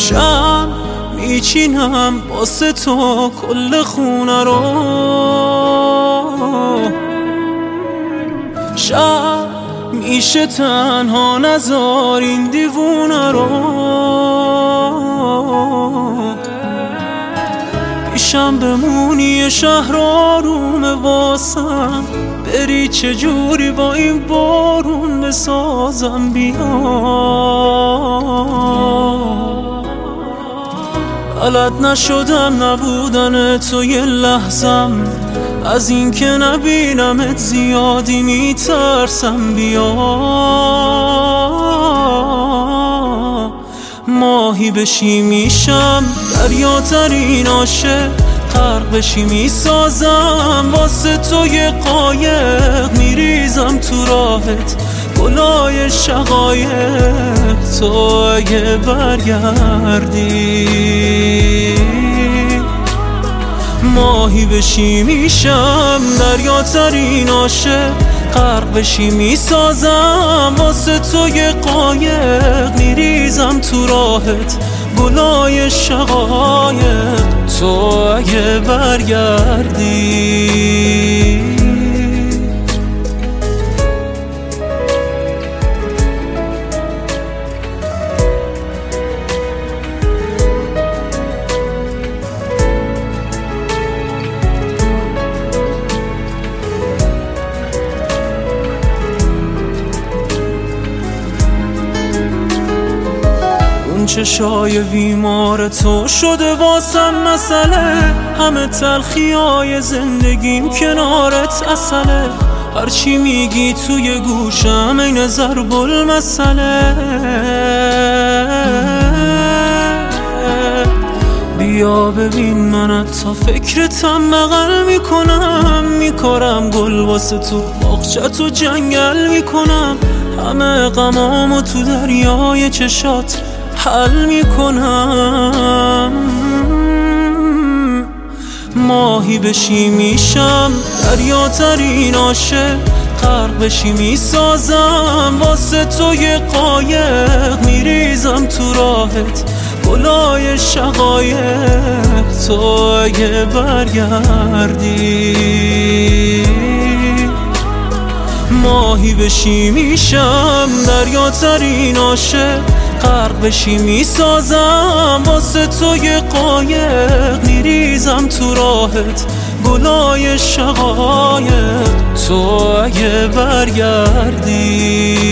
شم میچینم واسه تو کل خونه رو، شب میشه تنها نذار این دیوونه رو. پیشم بمونی شهر آرومه واسم، بری چجوری با این بارون بسازم بیا. بلد نشدم نبودن تو یه لحظم، از این که نبینمت زیادی میترسم بیا. ماهی بشی میشم دریاترین عاشق، غرق بشی میسازم واسه تو یه قایق، میریزم تو راهت گلای شقایق. تو اگه برگردی ماهی بشی میشم دریاترین عاشق، غرق بشی میسازم واسه تو یه قایق، میریزم تو راهت گلای شقایق. تو اگه برگردی چشای بیمار تو شده واسم مسئله، همه تلخیای زندگیم کنارت اصله. هرچی میگی توی گوشم این ضرب المثله. بیا ببین من تا فکرتم بغل میکنم، میکارم گل واسه تو باغچه‌تو جنگل میکنم، همه غمامو تو دریای چشات حل میکنم. ماهی بشی میشم دریاترین عاشق، غرق بشی میسازم واسه تو یه قایق، میریزم تو راهت گلای شقایق. تو اگه برگردی ماهی بشی میشم دریاترین عاشق، غرق بشی میسازم واسه تو یه قایق، میریزم تو راهت گلای شقایق. تو اگه برگردی